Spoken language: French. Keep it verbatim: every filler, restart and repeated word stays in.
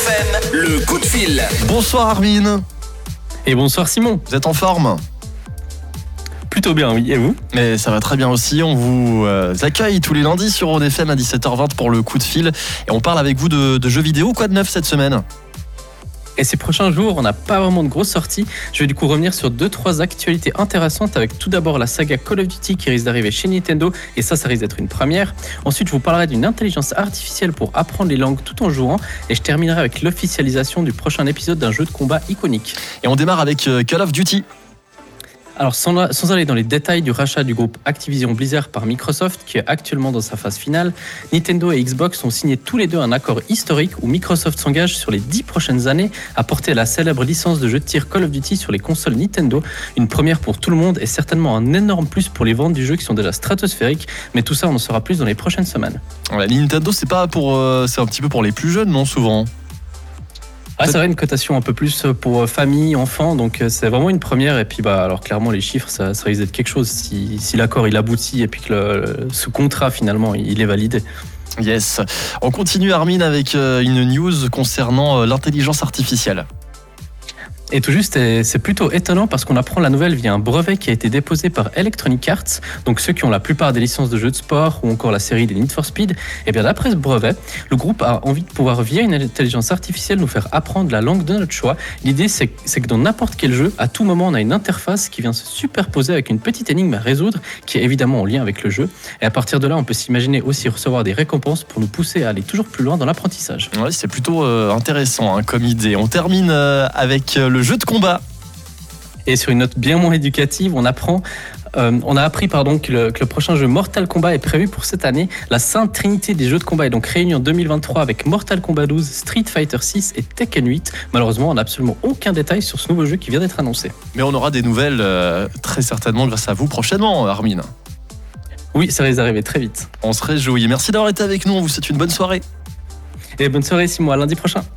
F M, le coup de fil. Bonsoir Armin. Et bonsoir Simon. Vous êtes en forme? Plutôt bien, oui. Et vous? Mais ça va très bien aussi. On vous euh, accueille tous les lundis sur Rhône F M à dix-sept heures vingt pour le coup de fil. Et on parle avec vous de, de jeux vidéo. Quoi de neuf cette semaine? Et ces prochains jours, on n'a pas vraiment de grosses sorties. Je vais du coup revenir sur deux trois actualités intéressantes, avec tout d'abord la saga Call of Duty qui risque d'arriver chez Nintendo, et ça, ça risque d'être une première. Ensuite, je vous parlerai d'une intelligence artificielle pour apprendre les langues tout en jouant, et je terminerai avec l'officialisation du prochain épisode d'un jeu de combat iconique. Et on démarre avec euh, Call of Duty. Alors sans, sans aller dans les détails du rachat du groupe Activision Blizzard par Microsoft, qui est actuellement dans sa phase finale, Nintendo et Xbox ont signé tous les deux un accord historique où Microsoft s'engage sur les dix prochaines années à porter la célèbre licence de jeu de tir Call of Duty sur les consoles Nintendo. Une première pour tout le monde et certainement un énorme plus pour les ventes du jeu qui sont déjà stratosphériques, mais tout ça on en saura plus dans les prochaines semaines. Ouais, Nintendo c'est pas pour, euh, c'est un petit peu pour les plus jeunes, non, souvent? Ah, c'est vrai, une cotation un peu plus pour famille, enfants, donc c'est vraiment une première. Et puis bah alors clairement les chiffres ça, ça risque d'être quelque chose si, si l'accord il aboutit et puis que le, ce contrat finalement il est validé. Yes. On continue Armin avec une news concernant l'intelligence artificielle. Et tout juste, c'est plutôt étonnant parce qu'on apprend la nouvelle via un brevet qui a été déposé par Electronic Arts, donc ceux qui ont la plupart des licences de jeux de sport ou encore la série des Need for Speed. Et bien d'après ce brevet, le groupe a envie de pouvoir via une intelligence artificielle nous faire apprendre la langue de notre choix. L'idée c'est, c'est que dans n'importe quel jeu, à tout moment on a une interface qui vient se superposer avec une petite énigme à résoudre qui est évidemment en lien avec le jeu. Et à partir de là, on peut s'imaginer aussi recevoir des récompenses pour nous pousser à aller toujours plus loin dans l'apprentissage. Ouais, c'est plutôt euh, intéressant hein, comme idée. On termine euh, avec euh, le jeu de combat. Et sur une note bien moins éducative, on apprend, euh, on a appris pardon, que, le, que le prochain jeu Mortal Kombat est prévu pour cette année. La sainte trinité des jeux de combat est donc réunie en deux mille vingt-trois avec Mortal Kombat douze, Street Fighter six et Tekken huit. Malheureusement, on n'a absolument aucun détail sur ce nouveau jeu qui vient d'être annoncé. Mais on aura des nouvelles euh, très certainement grâce à vous prochainement, Armin. Oui, ça risque d'arriver très vite. On se réjouit. Merci d'avoir été avec nous. On vous souhaite une bonne soirée. Et bonne soirée, Simon. À lundi prochain.